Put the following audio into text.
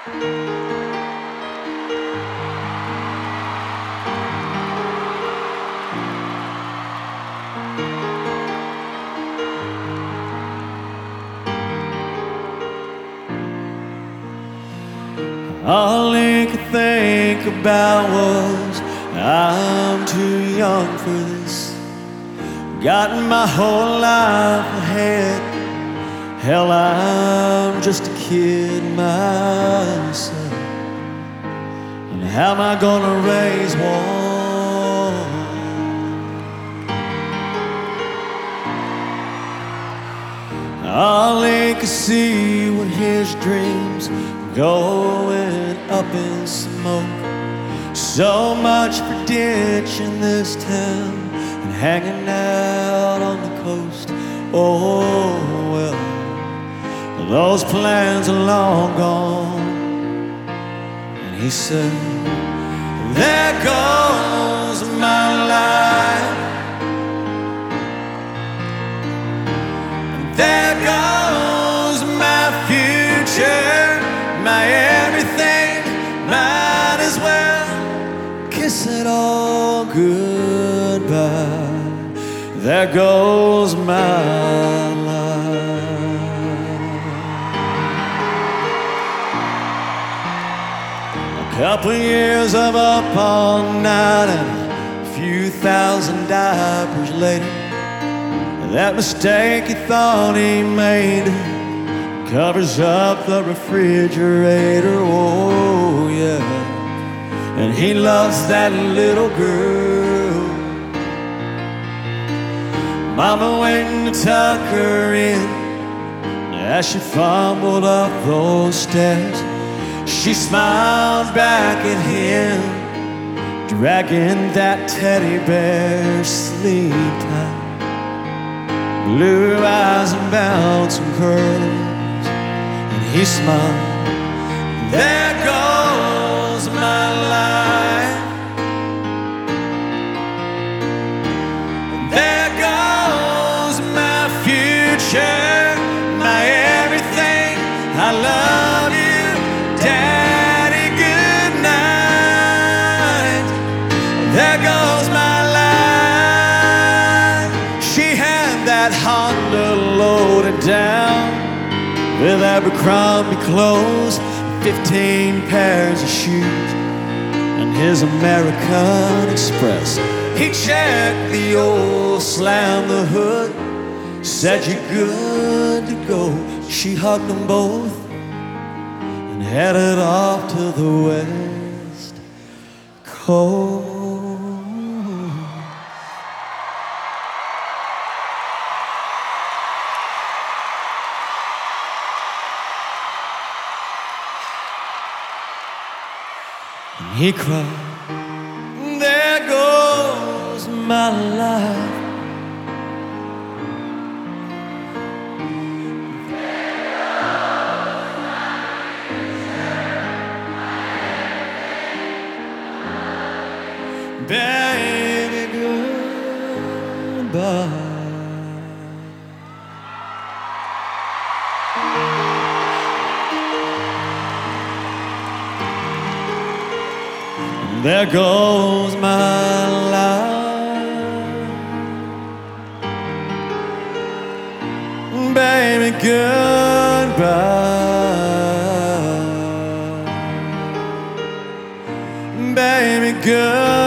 All he could think about was, I'm too young for this. Got my whole life ahead. Hell, I'm just a kid myself. And how am I gonna raise one? All he could see were his dreams going up in smoke. So much for ditching this town and hanging out on the coast. Oh well, those plans are long gone. And he said, there goes my life. There goes my future, my everything. Might as well kiss it all goodbye. There goes my life. A couple years of up all night and a few thousand diapers later, that mistake he thought he made covers up the refrigerator, oh yeah. And he loves that little girl. Mama waiting to tuck her in as she fumbled up those stairs. She smiled back at him, dragging that teddy bear sleep tight. Blue eyes and bouncing curls, and he smiled. There goes my life. There goes my future, my everything. I love you, Daddy, good night. There goes my life. She had that Honda loaded down with Abercrombie clothes, 15 pairs of shoes, and his American Express. He checked the old, slammed the hood, said you're good to go. She hugged them both and headed off to the West Coast. And he cried, there goes my life. Baby, goodbye. There goes my life. Baby, goodbye. Baby, goodbye.